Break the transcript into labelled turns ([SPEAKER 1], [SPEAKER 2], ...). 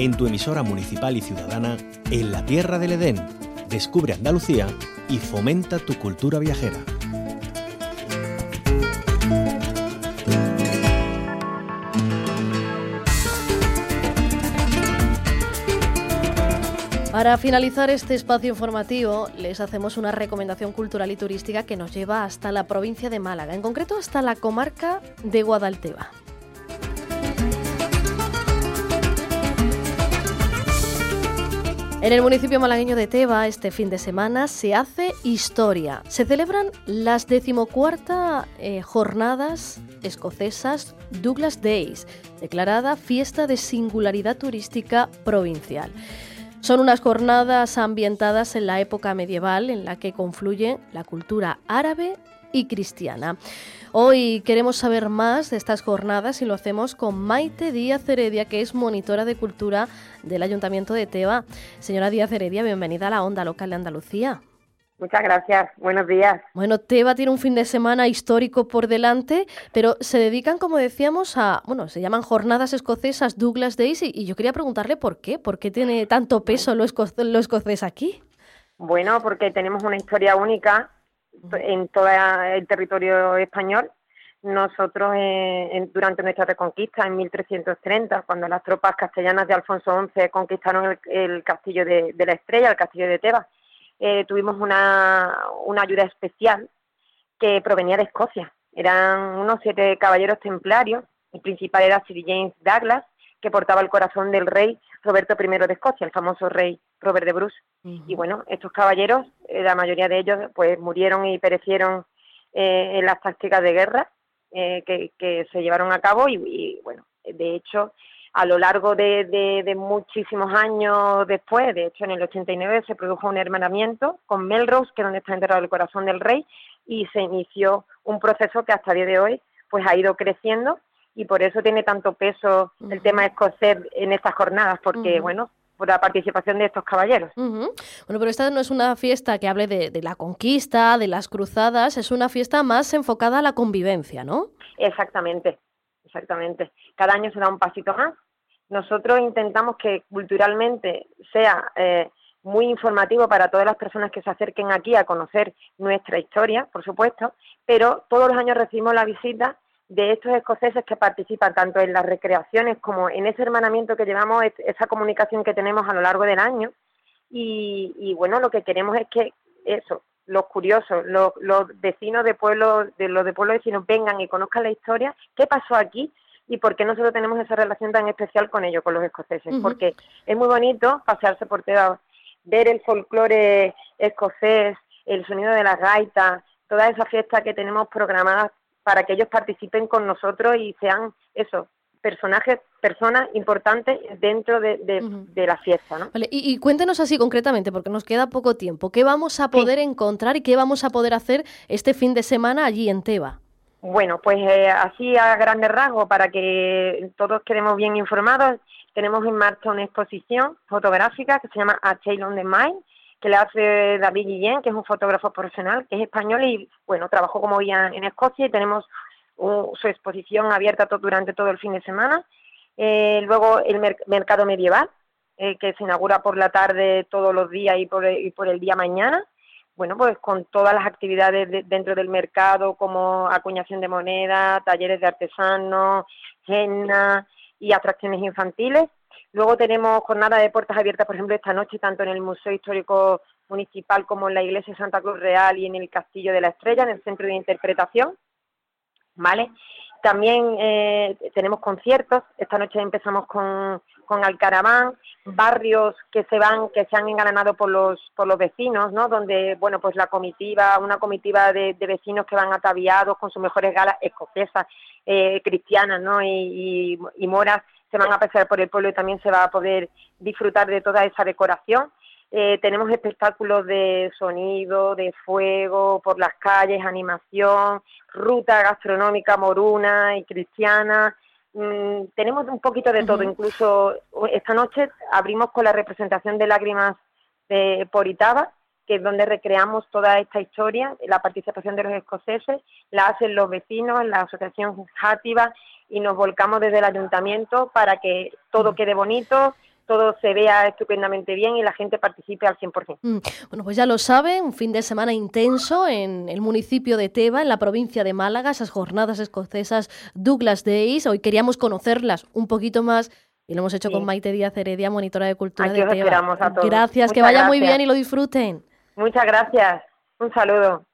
[SPEAKER 1] en tu emisora municipal y ciudadana en la tierra del Edén. Descubre Andalucía y fomenta tu cultura viajera.
[SPEAKER 2] Para finalizar este espacio informativo, les hacemos una recomendación cultural y turística que nos lleva hasta la provincia de Málaga, en concreto hasta la comarca de Guadalteba. En el municipio malagueño de Teba, este fin de semana se hace historia. Se celebran las 14ª jornadas escocesas Douglas Days, declarada fiesta de singularidad turística provincial. Son unas jornadas ambientadas en la época medieval en la que confluye la cultura árabe y cristiana. Hoy queremos saber más de estas jornadas y lo hacemos con Maite Díaz Heredia, que es monitora de cultura del Ayuntamiento de Teba. Señora Díaz Heredia, bienvenida a la Onda Local de Andalucía.
[SPEAKER 3] Muchas gracias, buenos días.
[SPEAKER 2] Bueno, Teba tiene un fin de semana histórico por delante, pero se dedican, como decíamos, se llaman jornadas escocesas Douglas Days y yo quería preguntarle por qué tiene tanto peso lo escocés aquí.
[SPEAKER 3] Bueno, porque tenemos una historia única en todo el territorio español. Nosotros, durante nuestra reconquista en 1330, cuando las tropas castellanas de Alfonso XI conquistaron el castillo de la Estrella, el castillo de Teba, tuvimos una ayuda especial que provenía de Escocia. Eran unos 7 caballeros templarios. El principal era Sir James Douglas, que portaba el corazón del rey Roberto I de Escocia, el famoso rey Robert de Bruce. Y bueno, estos caballeros, la mayoría de ellos, pues murieron y perecieron en las tácticas de guerra que se llevaron a cabo y bueno, de hecho, a lo largo de muchísimos años después, de hecho en el 89 se produjo un hermanamiento con Melrose, que es donde está enterrado el corazón del rey, y se inició un proceso que hasta el día de hoy pues ha ido creciendo y por eso tiene tanto peso el tema escocés en estas jornadas, porque bueno, por la participación de estos caballeros.
[SPEAKER 2] Bueno, pero esta no es una fiesta que hable de la conquista, de las cruzadas, es una fiesta más enfocada a la convivencia, ¿no?
[SPEAKER 3] Exactamente. Cada año se da un pasito más. Nosotros intentamos que culturalmente sea muy informativo para todas las personas que se acerquen aquí a conocer nuestra historia, por supuesto, pero todos los años recibimos la visita de estos escoceses que participan tanto en las recreaciones como en ese hermanamiento que llevamos, esa comunicación que tenemos a lo largo del año. Y bueno, lo que queremos es que eso, los curiosos, los vecinos de pueblos vecinos vengan y conozcan la historia, qué pasó aquí y por qué nosotros tenemos esa relación tan especial con ellos, con los escoceses. Porque es muy bonito pasearse por Teba, ver el folclore escocés, el sonido de las gaitas, toda esa fiesta que tenemos programada para que ellos participen con nosotros y sean personas importantes dentro de la fiesta, ¿no?
[SPEAKER 2] Vale, y cuéntenos así concretamente, porque nos queda poco tiempo, ¿qué vamos a poder encontrar y qué vamos a poder hacer este fin de semana allí en Teba?
[SPEAKER 3] Bueno, pues así a grandes rasgos, para que todos quedemos bien informados, tenemos en marcha una exposición fotográfica que se llama A Tale on the Mind, que le hace David Guillén, que es un fotógrafo profesional, que es español y, bueno, trabajó como guía en Escocia y tenemos su exposición abierta durante todo el fin de semana. Luego el mercado medieval, que se inaugura por la tarde todos los días y por el día mañana. Bueno, pues con todas las actividades dentro del mercado, como acuñación de moneda, talleres de artesanos, henna y atracciones infantiles. Luego tenemos jornada de puertas abiertas, por ejemplo, esta noche, tanto en el Museo Histórico Municipal como en la Iglesia de Santa Cruz Real y en el Castillo de la Estrella, en el Centro de Interpretación, ¿vale? También tenemos conciertos. Esta noche empezamos con Alcaraván, barrios que se han engalanado por los vecinos, ¿no? Donde, bueno, pues una comitiva de vecinos que van ataviados con sus mejores galas escocesas, cristianas, ¿no? Y moras, se van a pasear por el pueblo y también se va a poder disfrutar de toda esa decoración. Tenemos espectáculos de sonido, de fuego por las calles, animación, ruta gastronómica moruna y cristiana. Tenemos un poquito de todo. Incluso esta noche abrimos con la representación de Lágrimas por Itaba, que es donde recreamos toda esta historia. La participación de los escoceses la hacen los vecinos, la asociación Játiva, y nos volcamos desde el ayuntamiento para que todo quede bonito, todo se vea estupendamente bien y la gente participe al 100%.
[SPEAKER 2] Bueno, pues ya lo saben, un fin de semana intenso en el municipio de Teba, en la provincia de Málaga, esas jornadas escocesas Douglas Days. Hoy queríamos conocerlas un poquito más y lo hemos hecho con Maite Díaz Heredia, monitora de cultura de Teba.
[SPEAKER 3] Esperamos a todos.
[SPEAKER 2] Gracias, que vaya muy bien y lo disfruten.
[SPEAKER 3] Muchas gracias. Un saludo.